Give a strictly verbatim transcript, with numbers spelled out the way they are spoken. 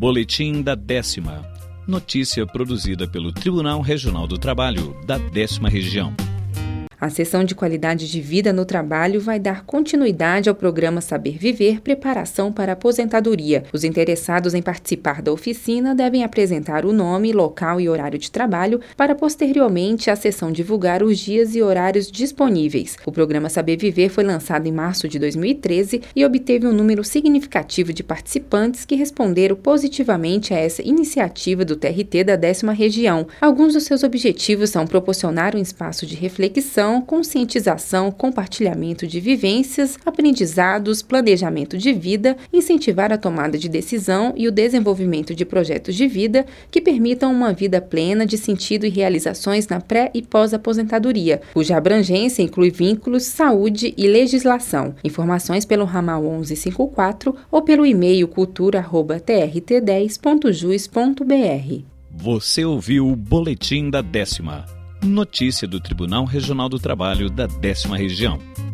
Boletim da Décima. Notícia produzida pelo Tribunal Regional do Trabalho da Décima Região. A Seção de Qualidade de Vida no Trabalho vai dar continuidade ao programa Saber Viver, Preparação para a Aposentadoria. Os interessados em participar da oficina devem apresentar o nome, local e horário de trabalho para, posteriormente, a sessão divulgar os dias e horários disponíveis. O programa Saber Viver foi lançado em março de dois mil e treze e obteve um número significativo de participantes que responderam positivamente a essa iniciativa do T R T da décima Região. Alguns dos seus objetivos são proporcionar um espaço de reflexão, conscientização, compartilhamento de vivências, aprendizados, planejamento de vida, incentivar a tomada de decisão e o desenvolvimento de projetos de vida que permitam uma vida plena de sentido e realizações na pré- e pós-aposentadoria, cuja abrangência inclui vínculos, saúde e legislação. Informações pelo ramal onze cinquenta e quatro ou pelo e-mail cultura arroba t r t dez ponto jus ponto b r. Você ouviu o Boletim da Décima. Notícia do Tribunal Regional do Trabalho da Décima Região.